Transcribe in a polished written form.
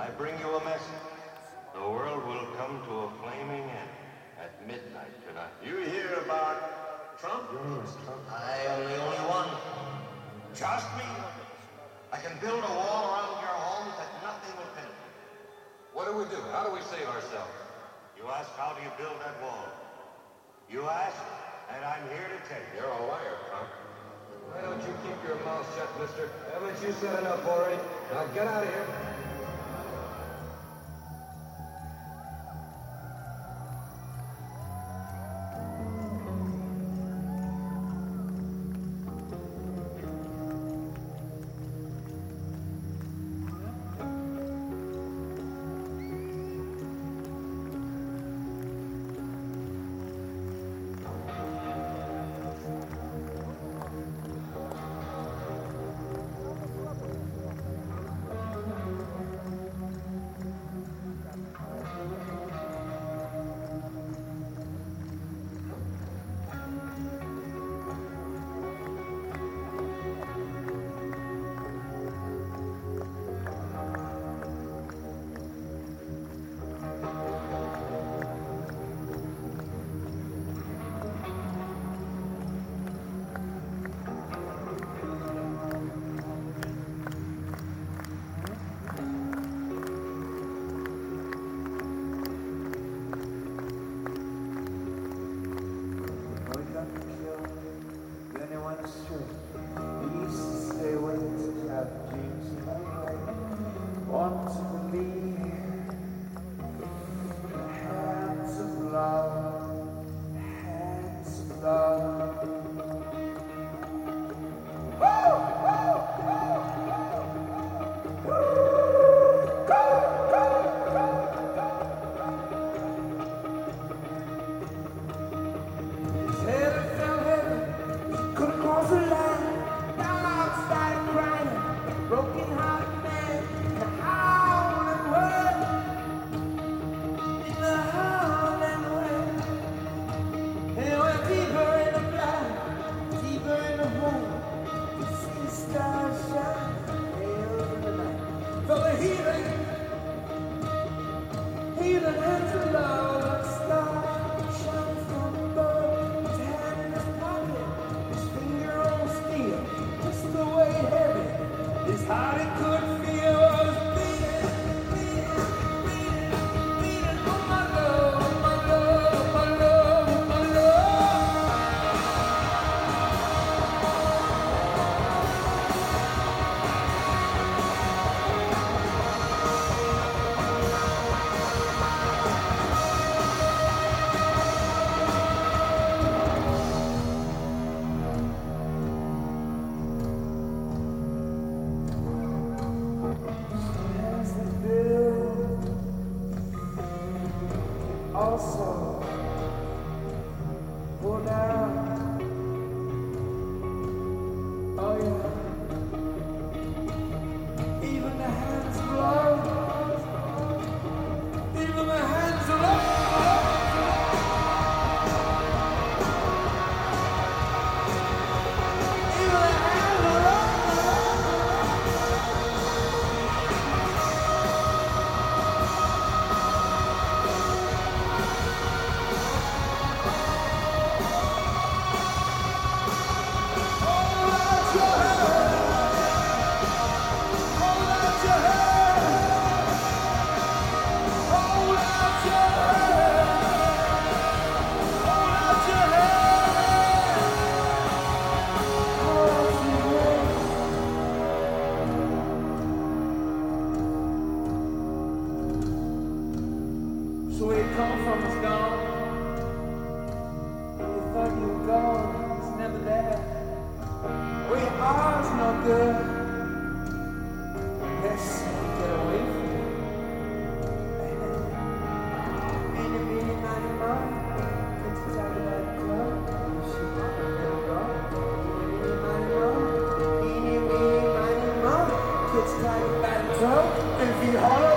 I bring you a message. The world will come to a flaming end at midnight tonight. You hear about Trump? Your name is Trump. I am the only one. Trust me. I can build a wall around your home that nothing will penetrate. What do we do? How do we save ourselves? You ask, how do you build that wall? You ask, and I'm here to tell you. You're a liar, Trump. Why don't you keep your mouth shut, mister? Haven't you said enough already? Now get out of here. If you